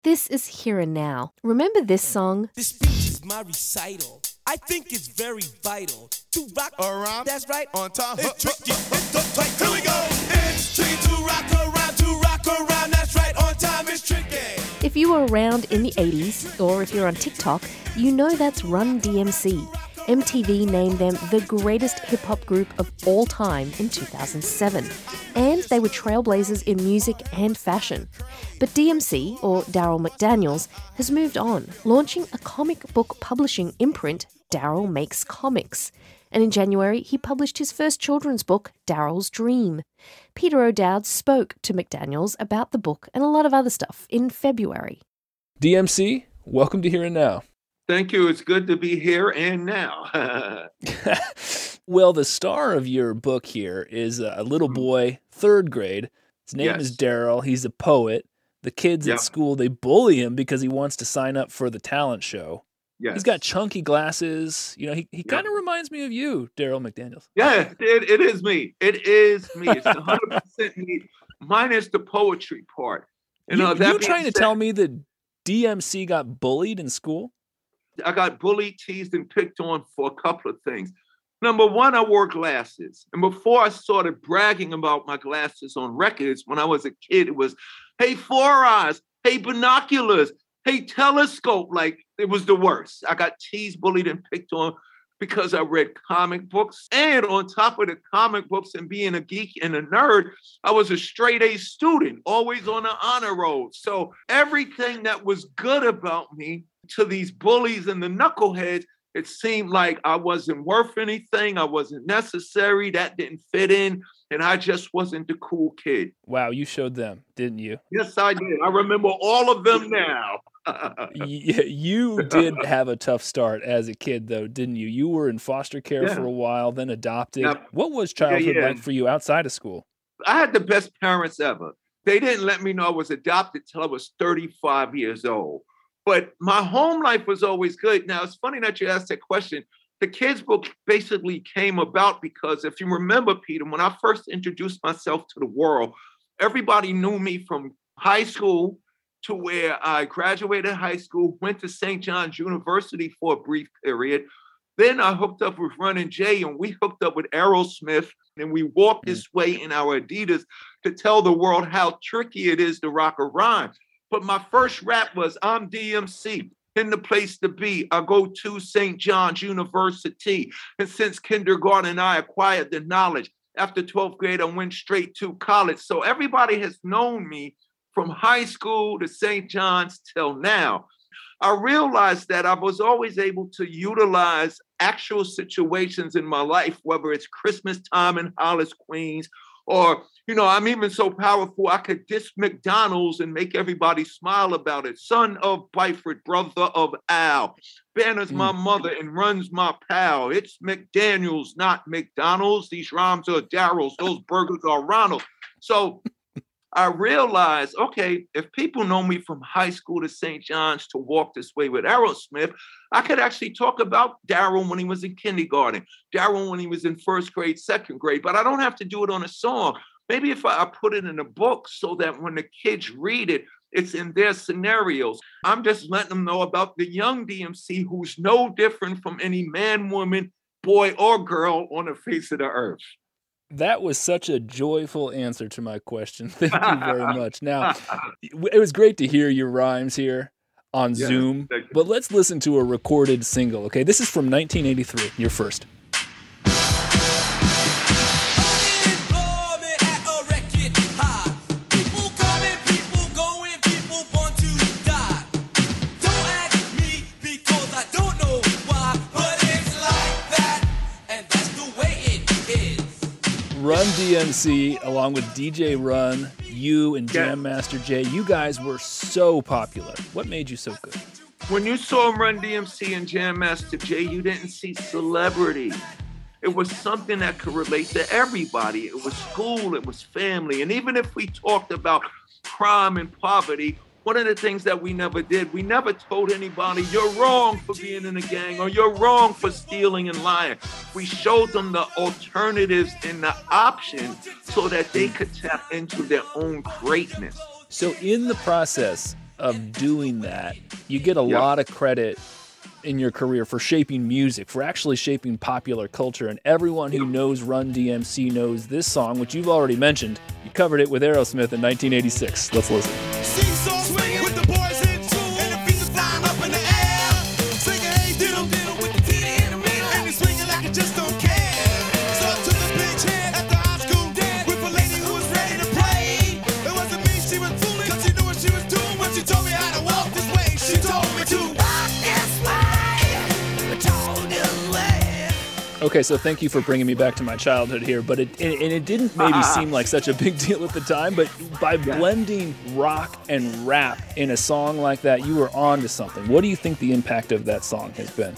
This is Here and Now. Remember this song? This speech is my recital. I think it's very vital to rock around. That's right. On time. It's tricky. It's tight. Here we go. It's tricky to rock around. To rock around. That's right. On time. It's tricky. If you were around in the 80s, or if you're on TikTok, you know that's Run DMC. MTV named them the greatest hip-hop group of all time in 2007. And they were trailblazers in music and fashion. But DMC, or Darryl McDaniels, has moved on, launching a comic book publishing imprint, Darryl Makes Comics. And in January, he published his first children's book, Darryl's Dream. Peter O'Dowd spoke to McDaniels about the book and a lot of other stuff in February. DMC, welcome to Here and Now. Thank you. It's good to be here and now. Well, the star of your book here is a little boy, third grade. His name is Darryl. He's a poet. The kids at school, they bully him because he wants to sign up for the talent show. Yes. He's got chunky glasses. You know, he kind of reminds me of you, Darryl McDaniels. Yeah, it is me. It is me. It's 100% me, minus the poetry part. You trying to tell me that DMC got bullied in school? I got bullied, teased, and picked on for a couple of things. Number one, I wore glasses. And before I started bragging about my glasses on records, when I was a kid, it was, hey, 4 eyes, hey, binoculars, hey, telescope. Like, it was the worst. I got teased, bullied, and picked on because I read comic books. And on top of the comic books and being a geek and a nerd, I was a straight A student, always on the honor roll. So everything that was good about me to these bullies and the knuckleheads, it seemed like I wasn't worth anything. I wasn't necessary. That didn't fit in. And I just wasn't the cool kid. Wow, you showed them, didn't you? Yes, I did. I remember all of them now. You did have a tough start as a kid, though, didn't you? You were in foster care for a while, then adopted. Yep. What was childhood like for you outside of school? I had the best parents ever. They didn't let me know I was adopted till I was 35 years old. But my home life was always good. Now, it's funny that you asked that question. The kids' book basically came about because if you remember, Peter, when I first introduced myself to the world, everybody knew me from high school to where I graduated high school, went to St. John's University for a brief period. Then I hooked up with Run and Jay, and we hooked up with Aerosmith, and we walked this way in our Adidas to tell the world how tricky it is to rock a rhyme. But my first rap was, I'm DMC, in the place to be. I go to St. John's University. And since kindergarten, I acquired the knowledge. After 12th grade, I went straight to college. So everybody has known me from high school to St. John's till now. I realized that I was always able to utilize actual situations in my life, whether it's Christmas time in Hollis, Queens, or, I'm even so powerful, I could diss McDonald's and make everybody smile about it. Son of Byford, brother of Al. Banner's my mother and runs my pal. It's McDaniels, not McDonald's. These rhymes are Darryl's. Those burgers are Ronald's. So I realized, okay, if people know me from high school to St. John's to walk this way with Aerosmith, I could actually talk about Darryl when he was in kindergarten, Darryl when he was in first grade, second grade, but I don't have to do it on a song. Maybe if I put it in a book so that when the kids read it, it's in their scenarios. I'm just letting them know about the young DMC who's no different from any man, woman, boy, or girl on the face of the earth. That was such a joyful answer to my question. Thank you very much. Now, it was great to hear your rhymes here on Zoom, but let's listen to a recorded single, okay? This is from 1983, your first. Run DMC, along with DJ Run, you and Jam Master Jay, you guys were so popular. What made you so good? When you saw Run DMC and Jam Master Jay, you didn't see celebrity. It was something that could relate to everybody. It was school, it was family. And even if we talked about crime and poverty, one of the things that we never did, we never told anybody, you're wrong for being in a gang or you're wrong for stealing and lying. We showed them the alternatives and the options so that they could tap into their own greatness. So in the process of doing that, you get a lot of credit in your career for shaping music, for actually shaping popular culture. And everyone who knows Run DMC knows this song, which you've already mentioned. You covered it with Aerosmith in 1986. Let's listen. Seesaw swinging with the boys in tune, and the feet are flying up in the air. Singing, hey, diddle, diddle with the titty in the middle, and they swinging like it just don't care. So I took a bitch hand at the high school dance with a lady who was ready to play. It wasn't me she was fooling, cause she knew what she was doing when she told me how to walk this way. She told me to walk this way, told this way. Okay, so thank you for bringing me back to my childhood here, but it didn't maybe seem like such a big deal at the time, but by blending rock and rap in a song like that, you were on to something. What do you think the impact of that song has been?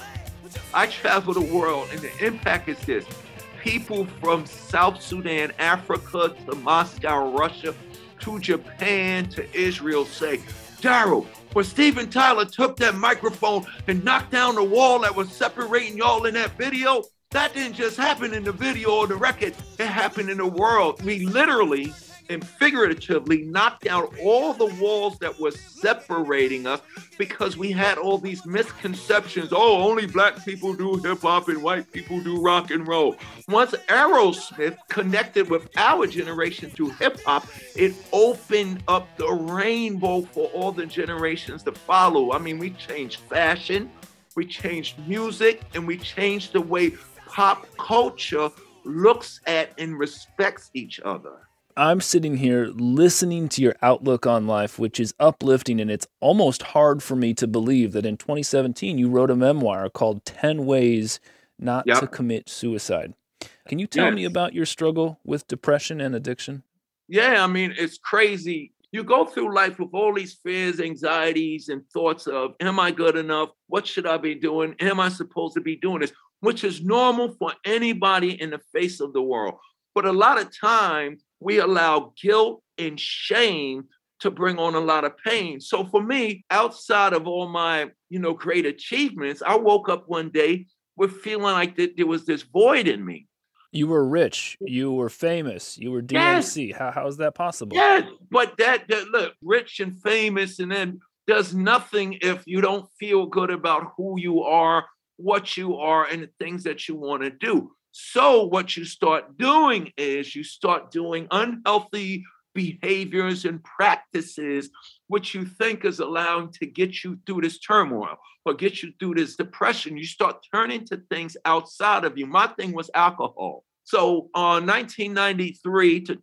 I travel the world, and the impact is this. People from South Sudan, Africa, to Moscow, Russia, to Japan, to Israel say, Daryl, when Steven Tyler took that microphone and knocked down the wall that was separating y'all in that video, that didn't just happen in the video or the record, it happened in the world. We literally and figuratively knocked out all the walls that were separating us because we had all these misconceptions. Oh, only black people do hip hop and white people do rock and roll. Once Aerosmith connected with our generation through hip hop, it opened up the rainbow for all the generations to follow. I mean, we changed fashion, we changed music, and we changed the way pop culture looks at and respects each other. I'm sitting here listening to your outlook on life, which is uplifting, and it's almost hard for me to believe that in 2017 you wrote a memoir called 10 Ways Not to Commit Suicide. Can you tell me about your struggle with depression and addiction? Yeah, I mean, it's crazy. You go through life with all these fears, anxieties, and thoughts of, am I good enough? What should I be doing? Am I supposed to be doing this? Which is normal for anybody in the face of the world. But a lot of times we allow guilt and shame to bring on a lot of pain. So for me, outside of all my, great achievements, I woke up one day with feeling like there was this void in me. You were rich, you were famous, you were DMC. Yes. How is that possible? Yes, but that look, rich and famous and then does nothing if you don't feel good about who you are, what you are, and the things that you want to do. So what you start doing is you start doing unhealthy behaviors and practices, which you think is allowing to get you through this turmoil or get you through this depression. You start turning to things outside of you. My thing was alcohol. So 1993 to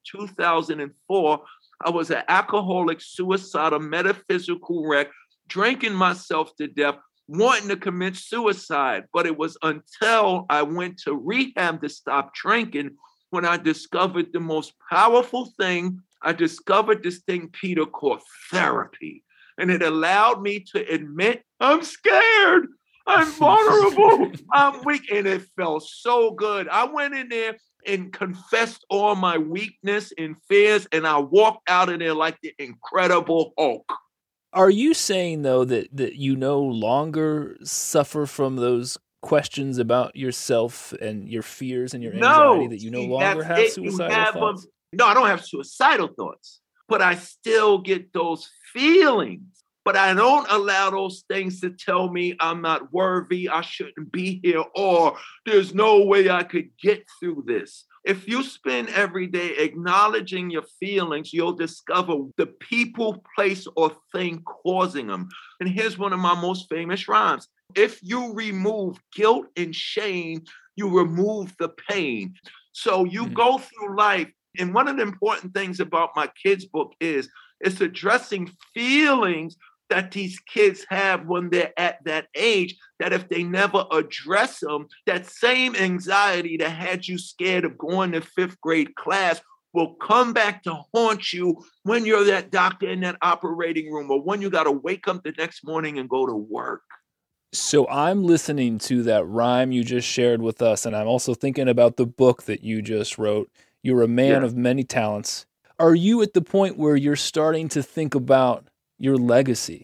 2004, I was an alcoholic, suicidal, metaphysical wreck, drinking myself to death, wanting to commit suicide. But it was until I went to rehab to stop drinking when I discovered the most powerful thing. I discovered this thing, Peter, called therapy. And it allowed me to admit, I'm scared, I'm vulnerable, I'm weak. And it felt so good. I went in there and confessed all my weakness and fears, and I walked out of there like the Incredible Hulk. Are you saying, though, that you no longer suffer from those questions about yourself and your fears and your anxiety, that you no longer have suicidal thoughts? No, I don't have suicidal thoughts, but I still get those feelings. But I don't allow those things to tell me I'm not worthy, I shouldn't be here, or there's no way I could get through this. If you spend every day acknowledging your feelings, you'll discover the people, place, or thing causing them. And here's one of my most famous rhymes. If you remove guilt and shame, you remove the pain. So you go through life. And one of the important things about my kids' book is it's addressing feelings that these kids have when they're at that age, that if they never address them, that same anxiety that had you scared of going to fifth grade class will come back to haunt you when you're that doctor in that operating room or when you got to wake up the next morning and go to work. So I'm listening to that rhyme you just shared with us, and I'm also thinking about the book that you just wrote. You're a man of many talents. Are you at the point where you're starting to think about your legacy?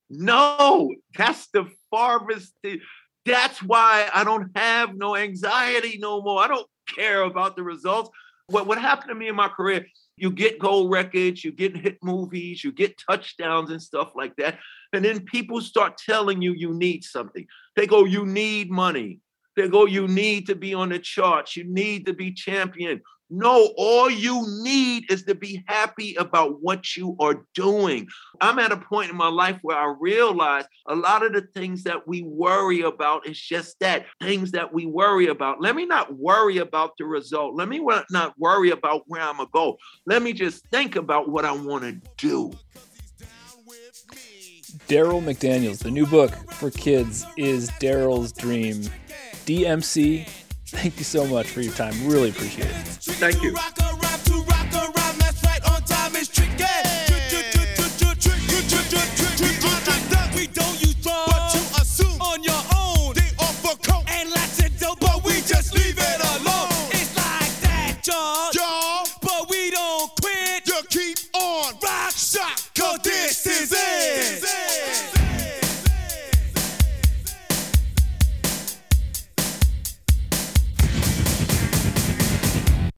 No, that's the farthest thing. That's why I don't have no anxiety no more. I don't care about the results. What happened to me in my career You get gold records, you get hit movies, you get touchdowns and stuff like that. And then people start telling you need something. They go, you need money. They go, you need to be on the charts. You need to be champion. No, all you need is to be happy about what you are doing. I'm at a point in my life where I realize a lot of the things that we worry about is just that, things that we worry about. Let me not worry about the result. Let me not worry about where I'm going to go. Let me just think about what I want to do. Darryl McDaniels, the new book for kids is Darryl's Dream. DMC, thank you so much for your time. Really appreciate it. Thank you.